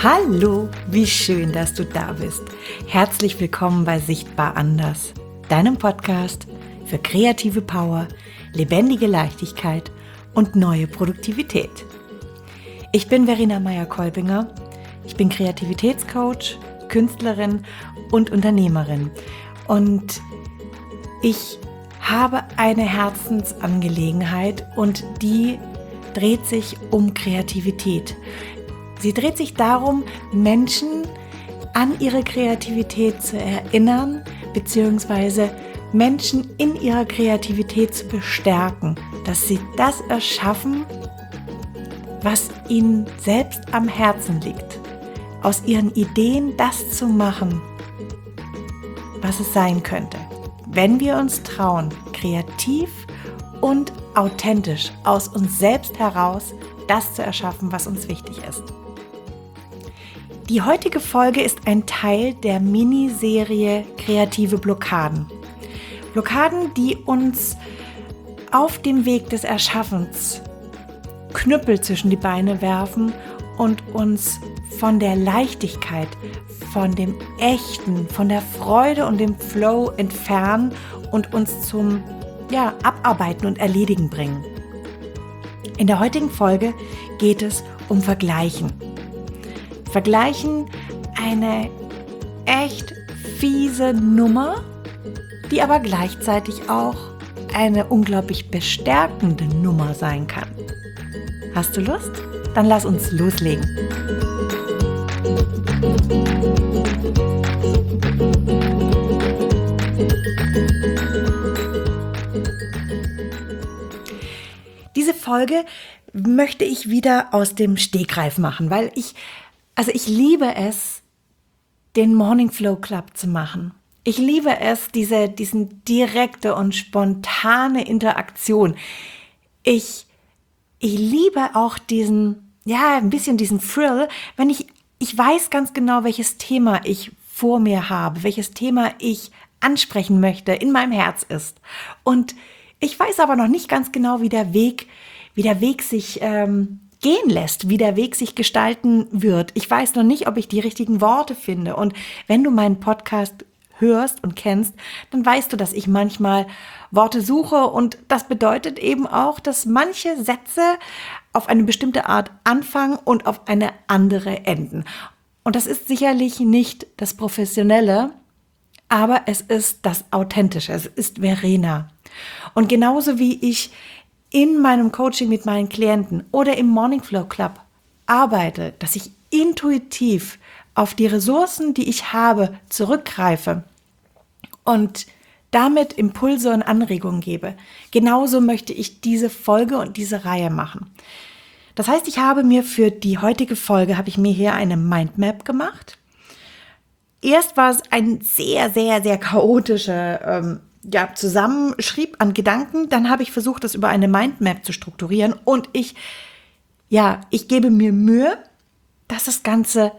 Hallo, wie schön, dass du da bist. Herzlich willkommen bei Sichtbar Anders, deinem Podcast für kreative Power, lebendige Leichtigkeit und neue Produktivität. Ich bin Verena Meyer-Kolbinger. Ich bin Kreativitätscoach, Künstlerin und Unternehmerin. Und ich habe eine Herzensangelegenheit und die dreht sich um Kreativität. Sie dreht sich darum, Menschen an ihre Kreativität zu erinnern, beziehungsweise Menschen in ihrer Kreativität zu bestärken, dass sie das erschaffen, was ihnen selbst am Herzen liegt. Aus ihren Ideen das zu machen, was es sein könnte. Wenn wir uns trauen, kreativ und authentisch aus uns selbst heraus das zu erschaffen, was uns wichtig ist. Die heutige Folge ist ein Teil der Miniserie Kreative Blockaden. Blockaden, die uns auf dem Weg des Erschaffens Knüppel zwischen die Beine werfen und uns von der Leichtigkeit, von dem Echten, von der Freude und dem Flow entfernen und uns zum Abarbeiten und Erledigen bringen. In der heutigen Folge geht es um Vergleichen. Vergleichen, eine echt fiese Nummer, die aber gleichzeitig auch eine unglaublich bestärkende Nummer sein kann. Hast du Lust? Dann lass uns loslegen. Diese Folge möchte ich wieder aus dem Stegreif machen, weil ich liebe es, den Morning Flow Club zu machen. Ich liebe es, diesen direkte und spontane Interaktion. Ich liebe auch ein bisschen diesen Thrill, wenn ich weiß ganz genau, welches Thema ich vor mir habe, welches Thema ich ansprechen möchte, in meinem Herz ist. Und ich weiß aber noch nicht ganz genau, wie der Weg sich gehen lässt, wie der Weg sich gestalten wird. Ich weiß noch nicht, ob ich die richtigen Worte finde. Und wenn du meinen Podcast hörst und kennst, dann weißt du, dass ich manchmal Worte suche. Und das bedeutet eben auch, dass manche Sätze auf eine bestimmte Art anfangen und auf eine andere enden. Und das ist sicherlich nicht das Professionelle, aber es ist das Authentische. Es ist Verena. Und genauso wie ich in meinem Coaching mit meinen Klienten oder im Morning Flow Club arbeite, dass ich intuitiv auf die Ressourcen, die ich habe, zurückgreife und damit Impulse und Anregungen gebe. Genauso möchte ich diese Folge und diese Reihe machen. Das heißt, ich habe mir für die heutige Folge hier eine Mindmap gemacht. Erst war es ein sehr, sehr, sehr chaotischer zusammenschrieb an Gedanken, dann habe ich versucht, das über eine Mindmap zu strukturieren und ich gebe mir Mühe, dass das Ganze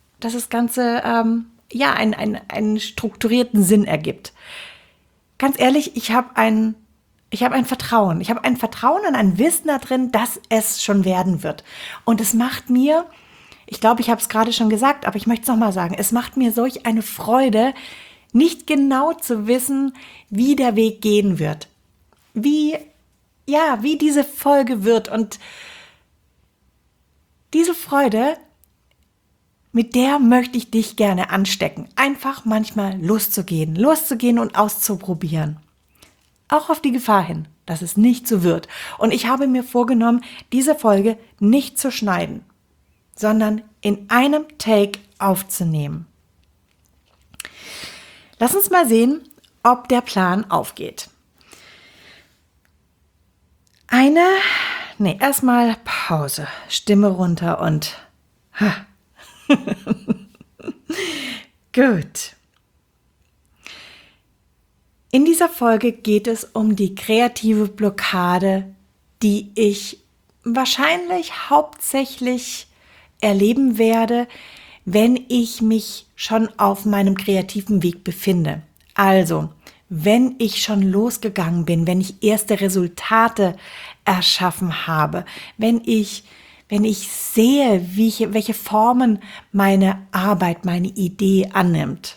einen strukturierten Sinn ergibt. Ganz ehrlich, ich habe ein Vertrauen. Ich habe ein Vertrauen und ein Wissen da drin, dass es schon werden wird. Und es macht mir, ich glaube, ich habe es gerade schon gesagt, aber ich möchte es nochmal sagen, es macht mir solch eine Freude, nicht genau zu wissen, wie der Weg gehen wird. Wie diese Folge wird. Und diese Freude, mit der möchte ich dich gerne anstecken. Einfach manchmal loszugehen und auszuprobieren. Auch auf die Gefahr hin, dass es nicht so wird. Und ich habe mir vorgenommen, diese Folge nicht zu schneiden, sondern in einem Take aufzunehmen. Lass uns mal sehen, ob der Plan aufgeht. Erstmal Pause, Stimme runter und gut. In dieser Folge geht es um die kreative Blockade, die ich wahrscheinlich hauptsächlich erleben werde, wenn ich mich schon auf meinem kreativen Weg befinde. Also, wenn ich schon losgegangen bin, wenn ich erste Resultate erschaffen habe, wenn ich wenn ich sehe, welche Formen meine Arbeit, meine Idee annimmt.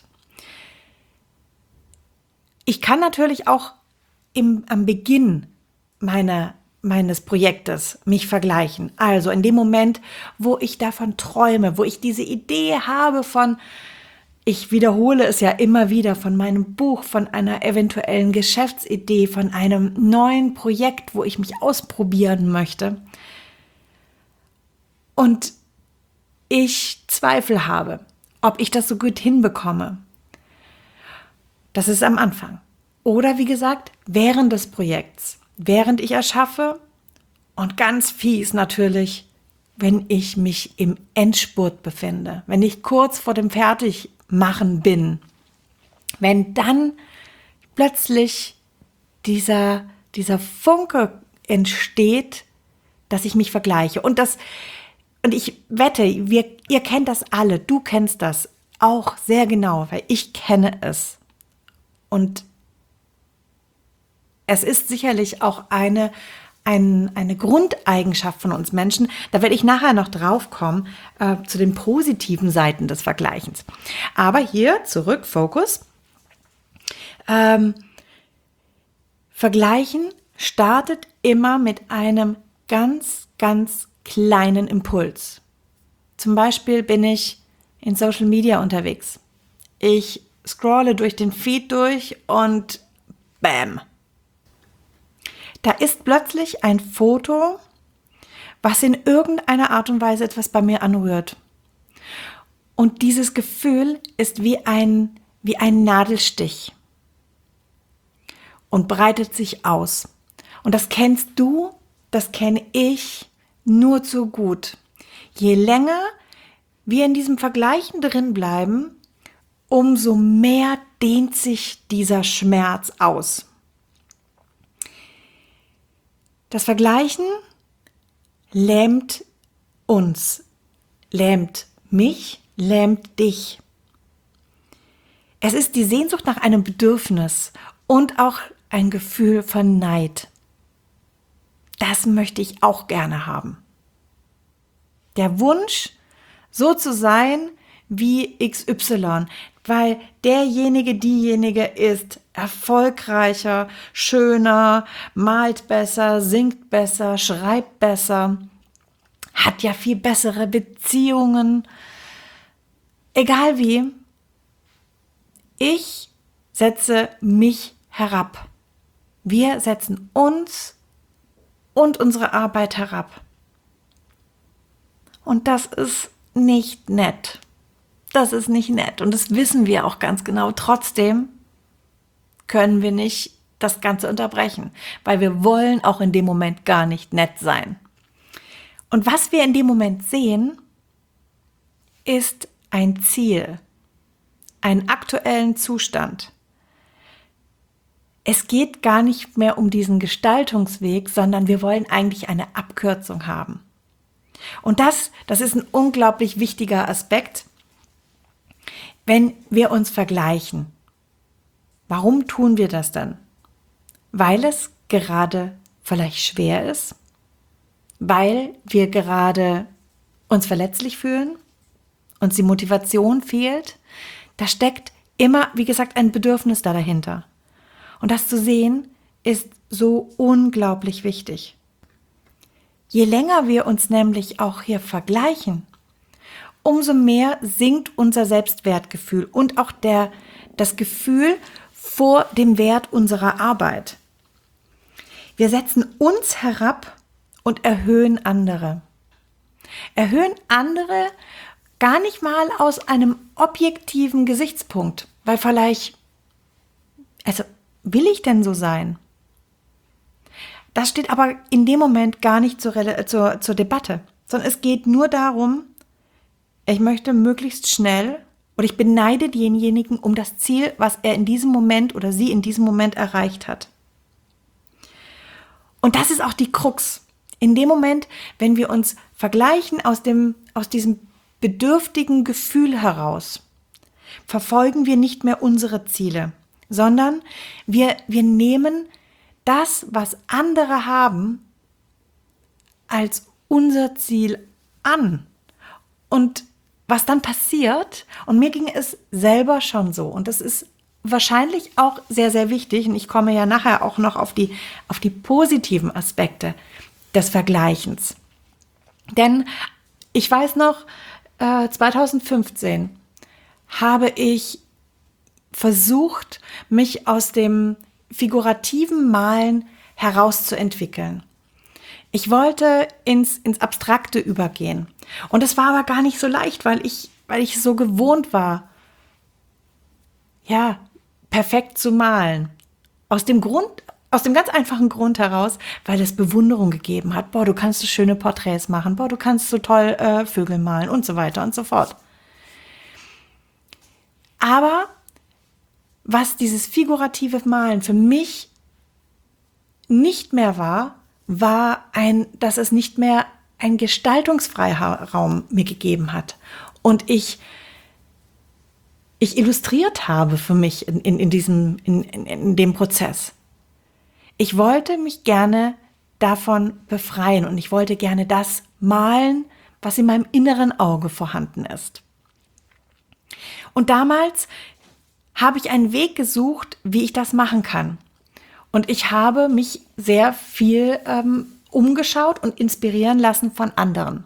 Ich kann natürlich auch am Beginn meines Projektes mich vergleichen. Also in dem Moment, wo ich davon träume, wo ich diese Idee habe ich wiederhole es ja immer wieder, von meinem Buch, von einer eventuellen Geschäftsidee, von einem neuen Projekt, wo ich mich ausprobieren möchte. Und ich Zweifel habe, ob ich das so gut hinbekomme. Das ist am Anfang. Oder wie gesagt, während des Projekts, während ich erschaffe und ganz fies natürlich, wenn ich mich im Endspurt befinde, wenn ich kurz vor dem Fertigmachen bin, wenn dann plötzlich dieser Funke entsteht, dass ich mich vergleiche. Und ich wette, ihr kennt das alle, du kennst das auch sehr genau, weil ich kenne es. Und es ist sicherlich auch eine Grundeigenschaft von uns Menschen. Da werde ich nachher noch drauf kommen, zu den positiven Seiten des Vergleichens. Aber hier zurück, Fokus. Vergleichen startet immer mit einem ganz, ganz kleinen Impuls. Zum Beispiel bin ich in Social Media unterwegs. Ich scrolle durch den Feed durch und bam. Da ist plötzlich ein Foto, was in irgendeiner Art und Weise etwas bei mir anrührt. Und dieses Gefühl ist wie ein Nadelstich und breitet sich aus. Und das kennst du, das kenne ich nur zu gut. Je länger wir in diesem Vergleichen drin bleiben, umso mehr dehnt sich dieser Schmerz aus. Das Vergleichen lähmt uns, lähmt mich, lähmt dich. Es ist die Sehnsucht nach einem Bedürfnis und auch ein Gefühl von Neid. Das möchte ich auch gerne haben. Der Wunsch, so zu sein wie XY, weil diejenige ist erfolgreicher, schöner, malt besser, singt besser, schreibt besser, hat ja viel bessere Beziehungen. Egal wie, ich setze mich herab. Wir setzen uns und unsere Arbeit herab. Und das ist nicht nett. Das ist nicht nett und das wissen wir auch ganz genau. Trotzdem können wir nicht das Ganze unterbrechen, weil wir wollen auch in dem Moment gar nicht nett sein. Und was wir in dem Moment sehen, ist ein Ziel, einen aktuellen Zustand. Es geht gar nicht mehr um diesen Gestaltungsweg, sondern wir wollen eigentlich eine Abkürzung haben. Und das ist ein unglaublich wichtiger Aspekt, wenn wir uns vergleichen. Warum tun wir das dann? Weil es gerade vielleicht schwer ist, weil wir gerade uns verletzlich fühlen, uns die Motivation fehlt. Da steckt immer, wie gesagt, ein Bedürfnis dahinter. Und das zu sehen, ist so unglaublich wichtig. Je länger wir uns nämlich auch hier vergleichen, umso mehr sinkt unser Selbstwertgefühl und auch das Gefühl vor dem Wert unserer Arbeit. Wir setzen uns herab und erhöhen andere. Erhöhen andere gar nicht mal aus einem objektiven Gesichtspunkt, weil vielleicht, will ich denn so sein? Das steht aber in dem Moment gar nicht zur Debatte, sondern es geht nur darum, ich möchte möglichst schnell oder ich beneide denjenigen um das Ziel, was er in diesem Moment oder sie in diesem Moment erreicht hat. Und das ist auch die Krux. In dem Moment, wenn wir uns vergleichen aus diesem bedürftigen Gefühl heraus, verfolgen wir nicht mehr unsere Ziele, sondern wir nehmen das, was andere haben, als unser Ziel an. Und was dann passiert, und mir ging es selber schon so, und das ist wahrscheinlich auch sehr, sehr wichtig, und ich komme ja nachher auch noch auf die positiven Aspekte des Vergleichens. Denn ich weiß noch, 2015 habe ich versucht, mich aus dem figurativen Malen herauszuentwickeln. Ich wollte ins Abstrakte übergehen. Und es war aber gar nicht so leicht, weil ich so gewohnt war, ja, perfekt zu malen. Aus dem ganz einfachen Grund heraus, weil es Bewunderung gegeben hat. Boah, du kannst so schöne Porträts machen. Boah, du kannst so toll Vögel malen und so weiter und so fort. Aber was dieses figurative Malen für mich nicht mehr war, dass es nicht mehr einen Gestaltungsfreiraum mir gegeben hat. Und ich illustriert habe für mich in dem Prozess. Ich wollte mich gerne davon befreien und ich wollte gerne das malen, was in meinem inneren Auge vorhanden ist. Und damals habe ich einen Weg gesucht, wie ich das machen kann. Und ich habe mich sehr viel umgeschaut und inspirieren lassen von anderen.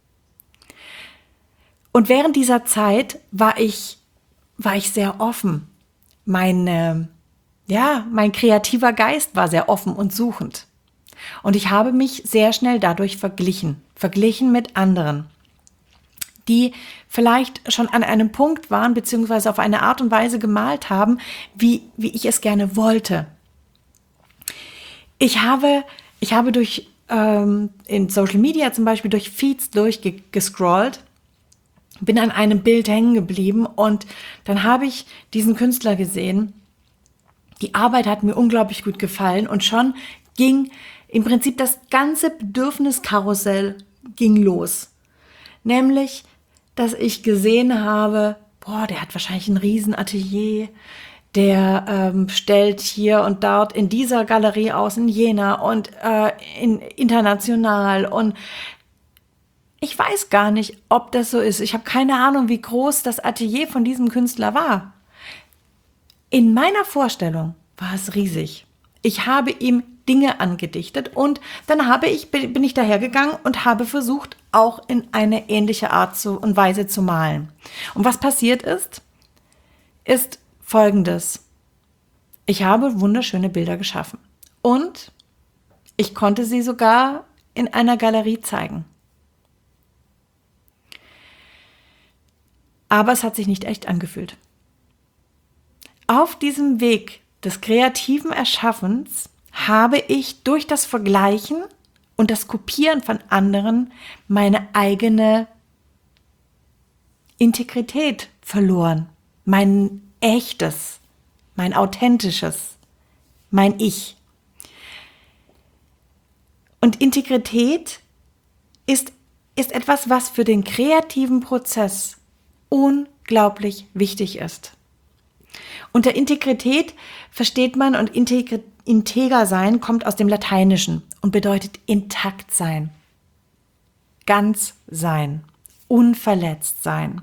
Und während dieser Zeit war ich sehr offen. Mein kreativer Geist war sehr offen und suchend. Und ich habe mich sehr schnell dadurch verglichen mit anderen, die vielleicht schon an einem Punkt waren, beziehungsweise auf eine Art und Weise gemalt haben, wie ich es gerne wollte. Ich habe durch in Social Media zum Beispiel durch Feeds durchgescrollt, bin an einem Bild hängen geblieben und dann habe ich diesen Künstler gesehen. Die Arbeit hat mir unglaublich gut gefallen und schon ging im Prinzip das ganze Bedürfniskarussell ging los. Nämlich, dass ich gesehen habe, boah, der hat wahrscheinlich ein Riesenatelier, der stellt hier und dort in dieser Galerie aus, in Jena und international. Und ich weiß gar nicht, ob das so ist. Ich habe keine Ahnung, wie groß das Atelier von diesem Künstler war. In meiner Vorstellung war es riesig. Ich habe ihm Dinge angedichtet und dann bin ich dahergegangen und habe versucht, auch in eine ähnliche Art und Weise zu malen. Und was passiert ist Folgendes. Ich habe wunderschöne Bilder geschaffen und ich konnte sie sogar in einer Galerie zeigen. Aber es hat sich nicht echt angefühlt. Auf diesem Weg des kreativen Erschaffens habe ich durch das Vergleichen und das Kopieren von anderen meine eigene Integrität verloren. Mein echtes, mein authentisches, mein Ich. Und Integrität ist etwas, was für den kreativen Prozess unglaublich wichtig ist. Unter Integrität versteht man, und integer sein kommt aus dem Lateinischen und bedeutet intakt sein, ganz sein, unverletzt sein.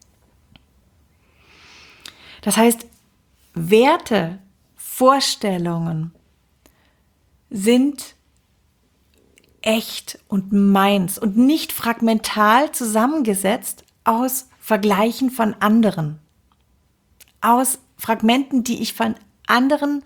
Das heißt, Werte, Vorstellungen sind echt und meins und nicht fragmental zusammengesetzt aus Vergleichen von anderen, aus Fragmenten, die ich von anderen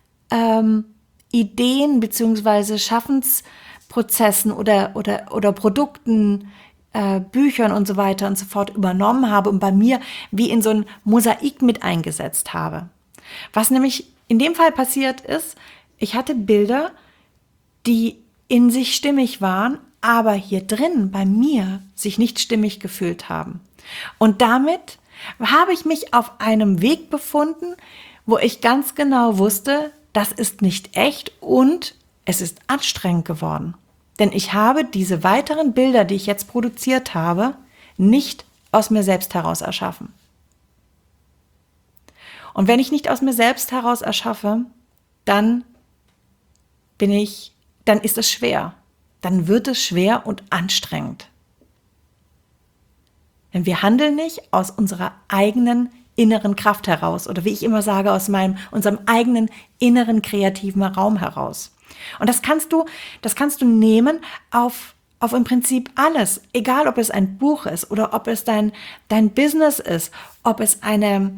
Ideen bzw. Schaffensprozessen oder Produkten, Büchern und so weiter und so fort übernommen habe und bei mir wie in so ein Mosaik mit eingesetzt habe. Was nämlich in dem Fall passiert ist, ich hatte Bilder, die in sich stimmig waren, aber hier drin bei mir sich nicht stimmig gefühlt haben. Und damit habe ich mich auf einem Weg befunden, wo ich ganz genau wusste, das ist nicht echt und es ist anstrengend geworden. Denn ich habe diese weiteren Bilder, die ich jetzt produziert habe, nicht aus mir selbst heraus erschaffen. Und wenn ich nicht aus mir selbst heraus erschaffe, dann ist es schwer. dann wird es schwer und anstrengend. Denn wir handeln nicht aus unserer eigenen inneren Kraft heraus oder wie ich immer sage, aus unserem eigenen inneren kreativen Raum heraus. Und das kannst du nehmen auf im Prinzip alles, egal ob es ein Buch ist oder ob es dein Business ist, ob es eine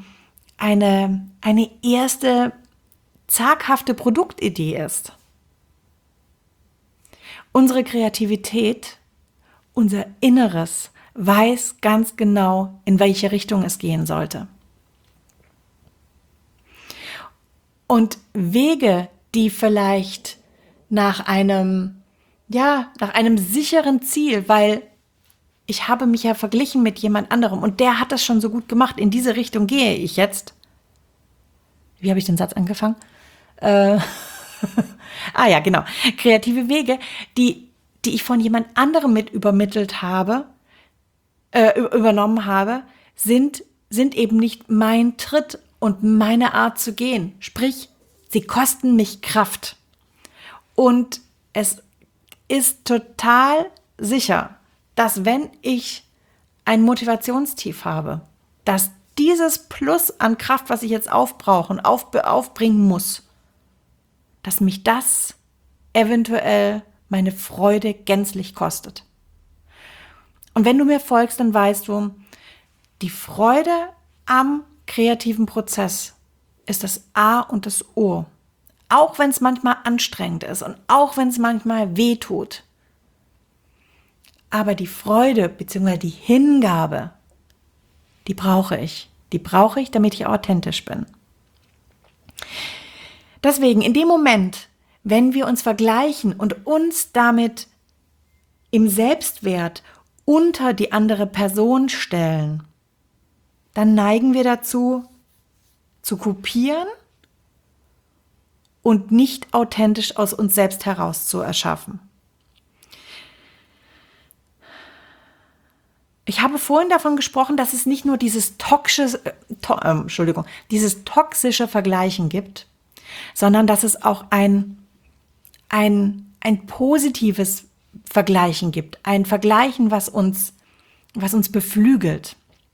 erste zaghafte Produktidee ist. Unsere Kreativität, unser Inneres weiß ganz genau, in welche Richtung es gehen sollte. Und Wege, die vielleicht nach einem sicheren Ziel, weil ich habe mich ja verglichen mit jemand anderem und der hat das schon so gut gemacht, in diese Richtung gehe ich jetzt. Wie habe ich den Satz angefangen? Genau. Kreative Wege, die ich von jemand anderem mit übernommen habe, sind eben nicht mein Tritt und meine Art zu gehen. Sprich, sie kosten mich Kraft. Und es ist total sicher, dass wenn ich ein Motivationstief habe, dass dieses Plus an Kraft, was ich jetzt aufbringen muss, dass mich das eventuell meine Freude gänzlich kostet. Und wenn du mir folgst, dann weißt du, die Freude am kreativen Prozess ist das A und das O. Auch wenn es manchmal anstrengend ist und auch wenn es manchmal weh tut. Aber die Freude bzw. die Hingabe, die brauche ich. Die brauche ich, damit ich authentisch bin. Deswegen, in dem Moment, wenn wir uns vergleichen und uns damit im Selbstwert unter die andere Person stellen, dann neigen wir dazu, zu kopieren und nicht authentisch aus uns selbst heraus zu erschaffen. Ich habe vorhin davon gesprochen, dass es nicht nur dieses toxische Vergleichen gibt, sondern dass es auch ein positives Vergleichen gibt. Ein Vergleichen, was uns beflügelt.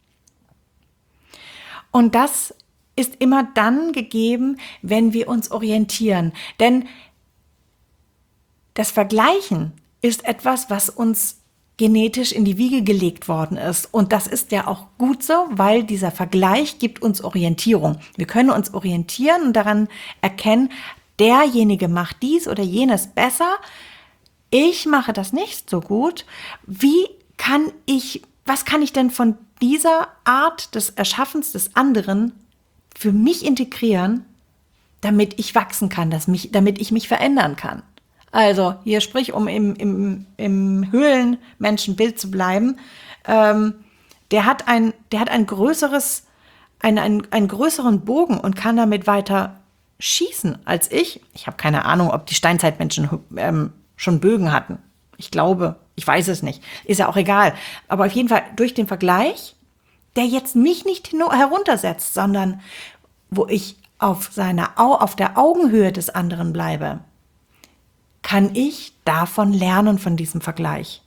Und das ist immer dann gegeben, wenn wir uns orientieren. Denn das Vergleichen ist etwas, was uns genetisch in die Wiege gelegt worden ist. Und das ist ja auch gut so, weil dieser Vergleich gibt uns Orientierung. Wir können uns orientieren und daran erkennen, derjenige macht dies oder jenes besser. Ich mache das nicht so gut. Was kann ich denn von dieser Art des Erschaffens des anderen für mich integrieren, damit ich wachsen kann, damit ich mich verändern kann? Also hier sprich, um im Höhlenmenschenbild zu bleiben, der hat einen größeren Bogen und kann damit weiter schießen als ich. Ich habe keine Ahnung, ob die Steinzeitmenschen schon Bögen hatten. Ich glaube, ich weiß es nicht. Ist ja auch egal. Aber auf jeden Fall durch den Vergleich, der jetzt mich nicht heruntersetzt, sondern wo ich auf der Augenhöhe des anderen bleibe, kann ich davon lernen, von diesem Vergleich.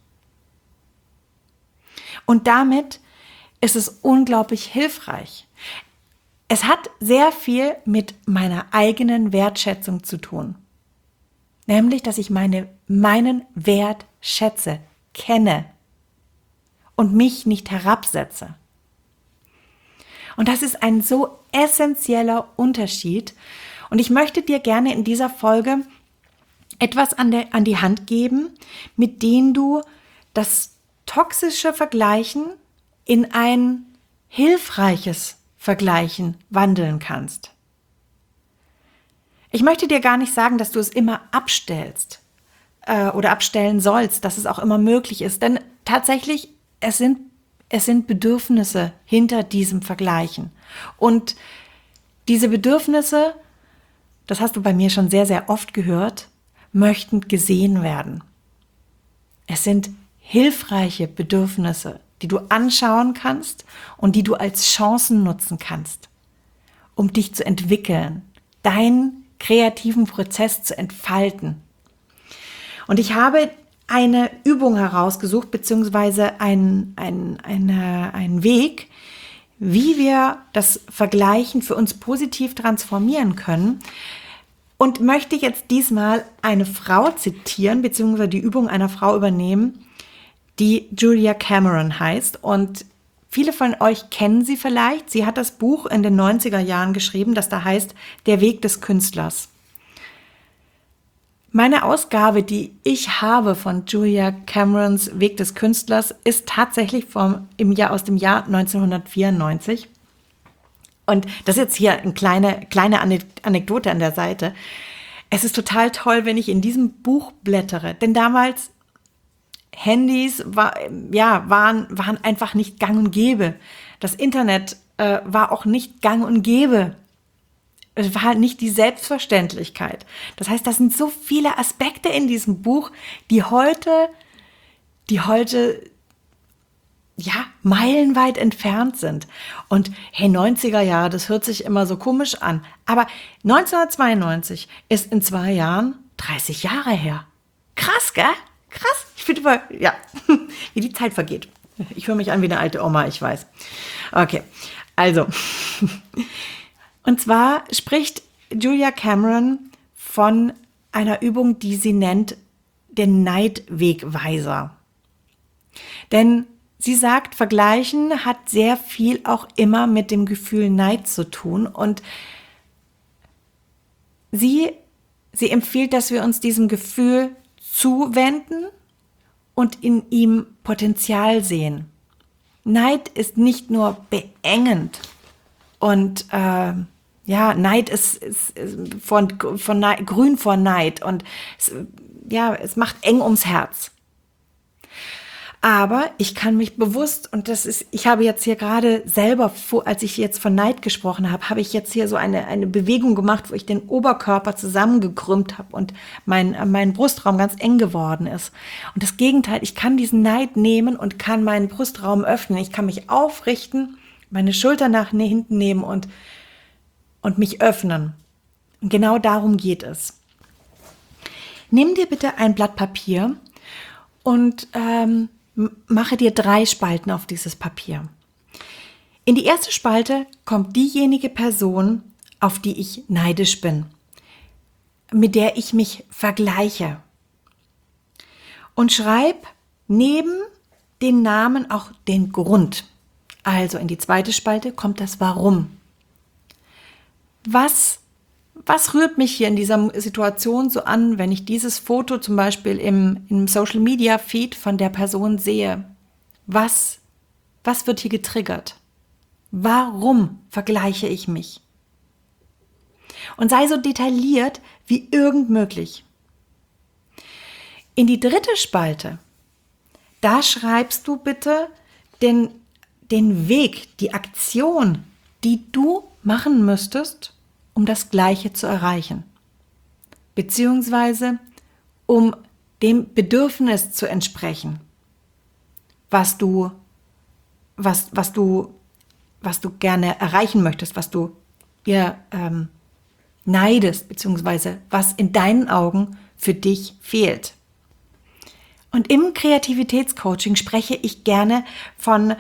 Und damit ist es unglaublich hilfreich. Es hat sehr viel mit meiner eigenen Wertschätzung zu tun. Nämlich, dass ich meinen Wert schätze, kenne und mich nicht herabsetze. Und das ist ein so essentieller Unterschied. Und ich möchte dir gerne in dieser Folge etwas an die Hand geben, mit denen du das toxische Vergleichen in ein hilfreiches Vergleichen wandeln kannst. Ich möchte dir gar nicht sagen, dass du es immer abstellst oder abstellen sollst, dass es auch immer möglich ist. Denn tatsächlich, es sind Bedürfnisse hinter diesem Vergleichen. Und diese Bedürfnisse, das hast du bei mir schon sehr, sehr oft gehört, möchten gesehen werden. Es sind hilfreiche Bedürfnisse, die du anschauen kannst und die du als Chancen nutzen kannst, um dich zu entwickeln, deinen kreativen Prozess zu entfalten. Und ich habe eine Übung herausgesucht, beziehungsweise einen Weg, wie wir das Vergleichen für uns positiv transformieren können. Und möchte jetzt diesmal eine Frau zitieren, beziehungsweise die Übung einer Frau übernehmen, die Julia Cameron heißt. Und viele von euch kennen sie vielleicht. Sie hat das Buch in den 90er Jahren geschrieben, das da heißt Der Weg des Künstlers. Meine Ausgabe, die ich habe von Julia Camerons Weg des Künstlers, ist tatsächlich aus dem Jahr 1994. Und das ist jetzt hier eine kleine Anekdote an der Seite. Es ist total toll, wenn ich in diesem Buch blättere, denn damals Handys waren einfach nicht gang und gäbe. Das Internet war auch nicht gang und gäbe. Es war halt nicht die Selbstverständlichkeit. Das heißt, das sind so viele Aspekte in diesem Buch, die heute meilenweit entfernt sind. Und hey, 90er Jahre, das hört sich immer so komisch an. Aber 1992 ist in 2 Jahren 30 Jahre her. Krass, gell? Krass. Ich finde immer, wie die Zeit vergeht. Ich höre mich an wie eine alte Oma, ich weiß. Okay, also. Und zwar spricht Julia Cameron von einer Übung, die sie nennt den Neidwegweiser. Denn sie sagt, Vergleichen hat sehr viel auch immer mit dem Gefühl Neid zu tun. Und sie empfiehlt, dass wir uns diesem Gefühl zuwenden und in ihm Potenzial sehen. Neid ist nicht nur beengend und Neid ist von Neid, grün vor Neid und es macht eng ums Herz. Aber ich kann mich bewusst, und ich habe jetzt hier gerade selber, als ich jetzt von Neid gesprochen habe ich jetzt hier so eine Bewegung gemacht, wo ich den Oberkörper zusammengekrümmt habe und mein Brustraum ganz eng geworden ist. Und das Gegenteil, ich kann diesen Neid nehmen und kann meinen Brustraum öffnen. Ich kann mich aufrichten, meine Schulter nach hinten nehmen und mich öffnen. Und genau darum geht es. Nimm dir bitte ein Blatt Papier und mache dir 3 Spalten auf dieses Papier. In die erste Spalte kommt diejenige Person, auf die ich neidisch bin, mit der ich mich vergleiche. Und schreib neben den Namen auch den Grund. Also in die zweite Spalte kommt das Warum. Was rührt mich hier in dieser Situation so an, wenn ich dieses Foto zum Beispiel im Social Media Feed von der Person sehe? Was wird hier getriggert? Warum vergleiche ich mich? Und sei so detailliert wie irgend möglich. In die dritte Spalte, da schreibst du bitte den Weg, die Aktion, die du machen müsstest, um das Gleiche zu erreichen, beziehungsweise um dem Bedürfnis zu entsprechen, was du gerne erreichen möchtest, was du ihr neidest, beziehungsweise was in deinen Augen für dich fehlt. Und im Kreativitätscoaching spreche ich gerne von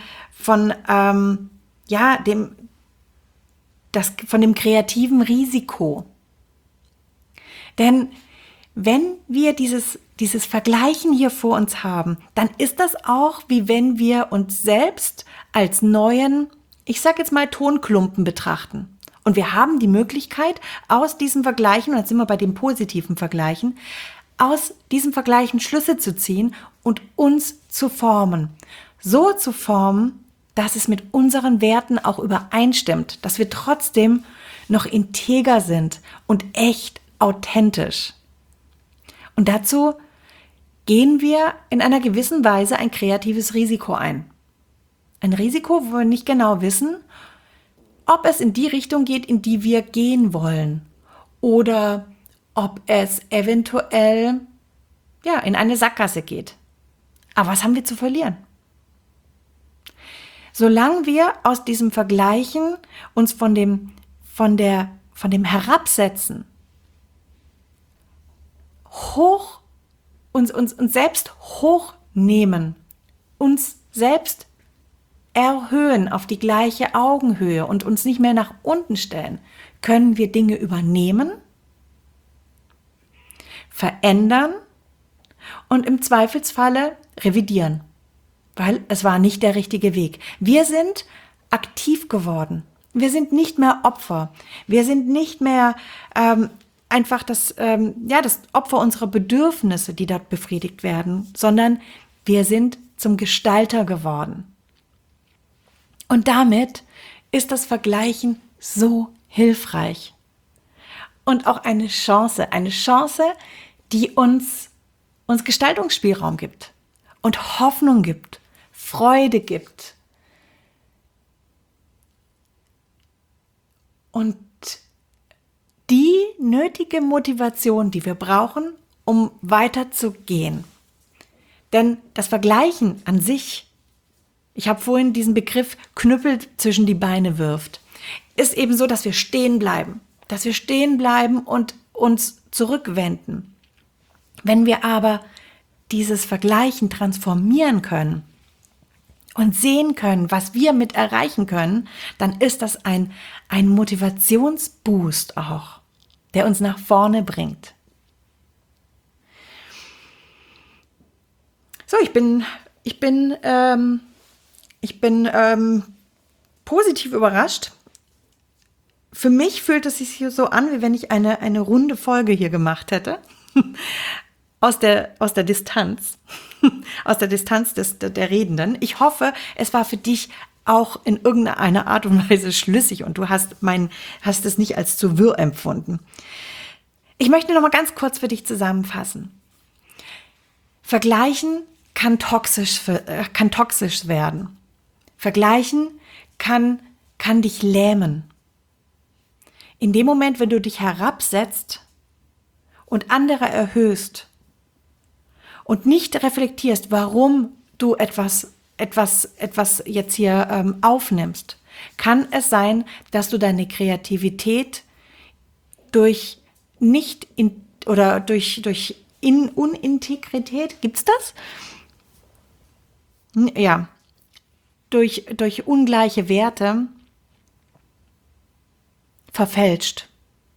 dem kreativen Risiko. Denn wenn wir dieses Vergleichen hier vor uns haben, dann ist das auch, wie wenn wir uns selbst als neuen, ich sage jetzt mal Tonklumpen betrachten. Und wir haben die Möglichkeit, aus diesem Vergleichen, und jetzt sind wir bei dem positiven Vergleichen, aus diesem Vergleichen Schlüsse zu ziehen und uns zu formen. So zu formen, dass es mit unseren Werten auch übereinstimmt, dass wir trotzdem noch integer sind und echt authentisch. Und dazu gehen wir in einer gewissen Weise ein kreatives Risiko ein. Ein Risiko, wo wir nicht genau wissen, ob es in die Richtung geht, in die wir gehen wollen, oder ob es eventuell in eine Sackgasse geht. Aber was haben wir zu verlieren? Solange wir aus diesem Vergleichen uns von dem Herabsetzen uns selbst hochnehmen, uns selbst erhöhen auf die gleiche Augenhöhe und uns nicht mehr nach unten stellen, können wir Dinge übernehmen, verändern und im Zweifelsfalle revidieren, weil es war nicht der richtige Weg. Wir sind aktiv geworden. Wir sind nicht mehr Opfer. Wir sind nicht mehr einfach das Opfer unserer Bedürfnisse, die dort befriedigt werden, sondern wir sind zum Gestalter geworden. Und damit ist das Vergleichen so hilfreich. Und auch eine Chance, die uns Gestaltungsspielraum gibt und Hoffnung gibt, Freude gibt. Und die nötige Motivation, die wir brauchen, um weiterzugehen. Denn das Vergleichen an sich, ich habe vorhin diesen Begriff Knüppel zwischen die Beine wirft, ist eben so, dass wir stehen bleiben und uns zurückwenden. Wenn wir aber dieses Vergleichen transformieren können und sehen können, was wir mit erreichen können, dann ist das ein Motivationsboost auch, der uns nach vorne bringt. So, ich bin positiv überrascht. Für mich fühlt es sich hier so an, wie wenn ich eine runde Folge hier gemacht hätte. Aus der Distanz. Aus der Distanz der Redenden. Ich hoffe, es war für dich auch in irgendeiner Art und Weise schlüssig und du hast es nicht als zu wirr empfunden. Ich möchte noch mal ganz kurz für dich zusammenfassen. Vergleichen kann toxisch werden. Vergleichen kann dich lähmen. In dem Moment, wenn du dich herabsetzt und andere erhöhst und nicht reflektierst, warum du etwas jetzt hier aufnimmst, kann es sein, dass du deine Kreativität durch Unintegrität, gibt's das? Ja, durch ungleiche Werte verfälscht.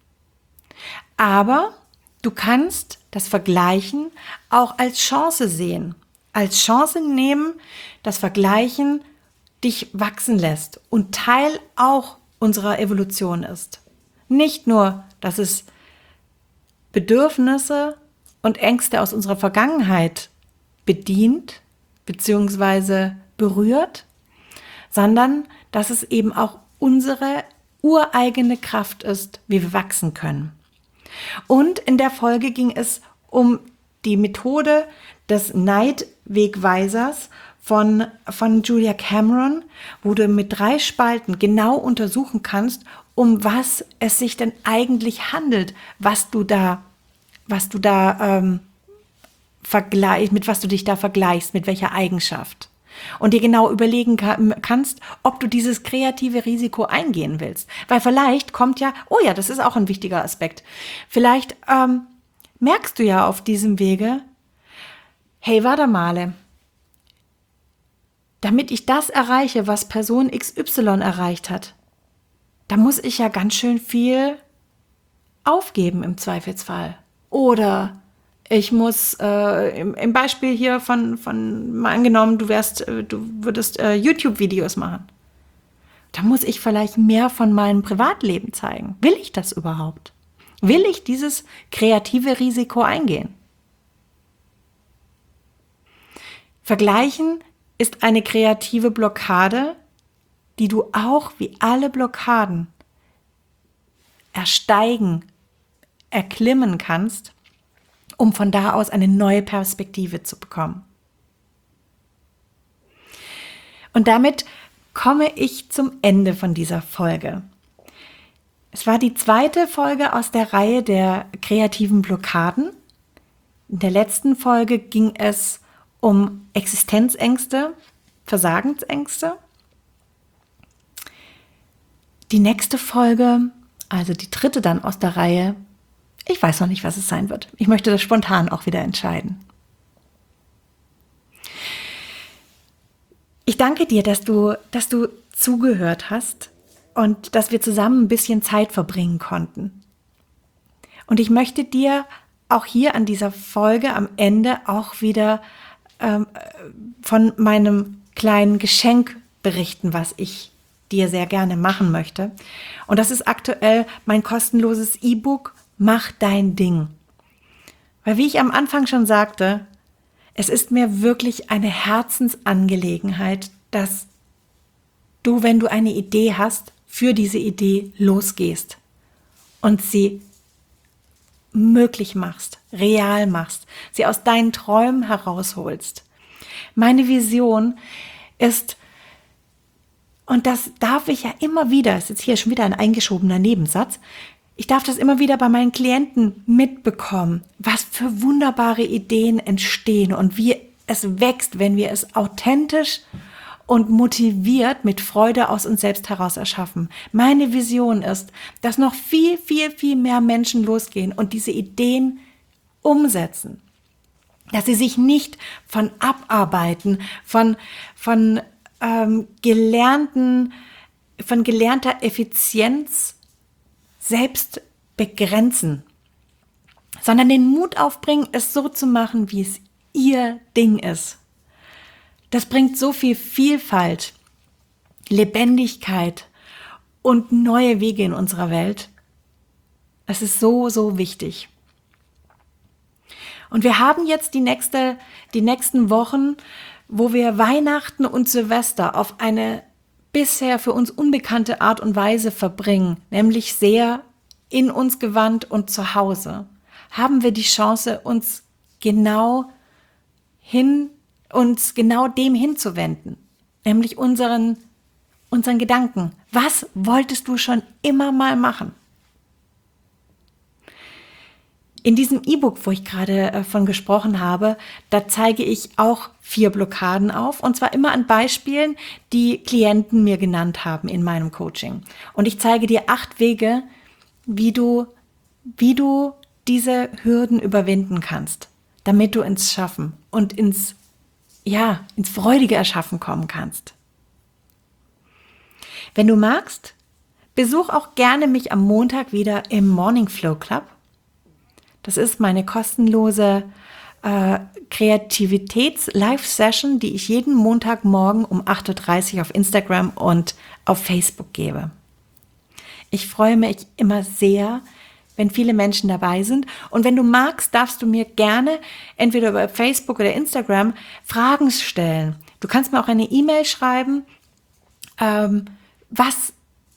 Aber du kannst das Vergleichen auch als Chance sehen. Als Chance nehmen, das Vergleichen dich wachsen lässt und Teil auch unserer Evolution ist. Nicht nur, dass es Bedürfnisse und Ängste aus unserer Vergangenheit bedient bzw. berührt, sondern dass es eben auch unsere ureigene Kraft ist, wie wir wachsen können. Und in der Folge ging es um die Methode des Neidwegweisers von Julia Cameron, wo du mit 3 Spalten genau untersuchen kannst, um was es sich denn eigentlich handelt, was du da vergleichst, mit was du dich da vergleichst, mit welcher Eigenschaft. Und dir genau überlegen kannst, ob du dieses kreative Risiko eingehen willst. Weil vielleicht kommt ja, oh ja, das ist auch ein wichtiger Aspekt. Vielleicht merkst du ja auf diesem Wege, hey, warte mal, damit ich das erreiche, was Person XY erreicht hat, da muss ich ja ganz schön viel aufgeben im Zweifelsfall. Oder ich muss im Beispiel hier von mal angenommen, du würdest YouTube-Videos machen. Da muss ich vielleicht mehr von meinem Privatleben zeigen. Will ich das überhaupt? Will ich dieses kreative Risiko eingehen? Vergleichen ist eine kreative Blockade, die du auch wie alle Blockaden erklimmen kannst, um von da aus eine neue Perspektive zu bekommen. Und damit komme ich zum Ende von dieser Folge. Es war die 2. Folge aus der Reihe der kreativen Blockaden. In der letzten Folge ging es um Existenzängste, Versagensängste. Die nächste Folge, also die 3. dann aus der Reihe, ich weiß noch nicht, was es sein wird. Ich möchte das spontan auch wieder entscheiden. Ich danke dir, dass du zugehört hast und dass wir zusammen ein bisschen Zeit verbringen konnten. Und ich möchte dir auch hier an dieser Folge am Ende auch wieder von meinem kleinen Geschenk berichten, was ich dir sehr gerne machen möchte. Und das ist aktuell mein kostenloses E-Book Mach dein Ding. Weil wie ich am Anfang schon sagte, es ist mir wirklich eine Herzensangelegenheit, dass du, wenn du eine Idee hast, für diese Idee losgehst und sie möglich machst, real machst, sie aus deinen Träumen herausholst. Meine Vision ist, und das darf ich ja immer wieder, ist jetzt hier schon wieder ein eingeschobener Nebensatz, ich darf das immer wieder bei meinen Klienten mitbekommen, was für wunderbare Ideen entstehen und wie es wächst, wenn wir es authentisch und motiviert mit Freude aus uns selbst heraus erschaffen. Meine Vision ist, dass noch viel, viel, viel mehr Menschen losgehen und diese Ideen umsetzen. Dass sie sich nicht von Abarbeiten, von gelernter Effizienz selbst begrenzen, sondern den Mut aufbringen, es so zu machen, wie es ihr Ding ist. Das bringt so viel Vielfalt, Lebendigkeit und neue Wege in unserer Welt. Es ist so, so wichtig. Und wir haben jetzt die nächsten Wochen, wo wir Weihnachten und Silvester auf eine bisher für uns unbekannte Art und Weise verbringen, nämlich sehr in uns gewandt und zu Hause, haben wir die Chance, uns genau dem hinzuwenden, nämlich unseren Gedanken. Was wolltest du schon immer mal machen? In diesem E-Book, wo ich gerade von gesprochen habe, da zeige ich auch 4 Blockaden auf, und zwar immer an Beispielen, die Klienten mir genannt haben in meinem Coaching. Und ich zeige dir 8 Wege, wie du diese Hürden überwinden kannst, damit du ins Schaffen und ins freudige Erschaffen kommen kannst. Wenn du magst, besuch auch gerne mich am Montag wieder im Morning Flow Club. Das ist meine kostenlose Kreativitäts-Live-Session, die ich jeden Montagmorgen um 8:30 Uhr auf Instagram und auf Facebook gebe. Ich freue mich immer sehr, wenn viele Menschen dabei sind. Und wenn du magst, darfst du mir gerne entweder über Facebook oder Instagram Fragen stellen. Du kannst mir auch eine E-Mail schreiben. Was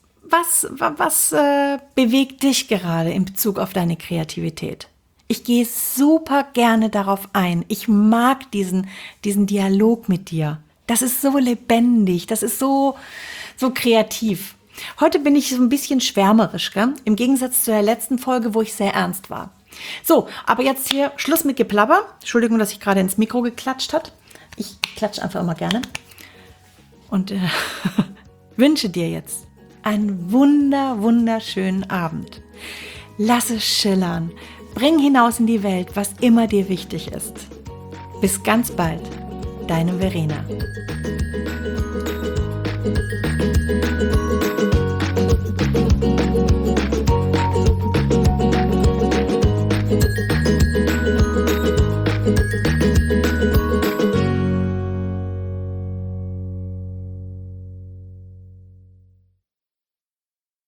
bewegt dich gerade in Bezug auf deine Kreativität? Ich gehe super gerne darauf ein. Ich mag diesen Dialog mit dir. Das ist so lebendig, das ist so kreativ. Heute bin ich so ein bisschen schwärmerisch, gell? Im Gegensatz zu der letzten Folge, wo ich sehr ernst war. So, aber jetzt hier Schluss mit Geplapper. Entschuldigung, dass ich gerade ins Mikro geklatscht habe. Ich klatsche einfach immer gerne. Und wünsche dir jetzt einen wunderschönen Abend. Lass es schillern. Bring hinaus in die Welt, was immer dir wichtig ist. Bis ganz bald, deine Verena.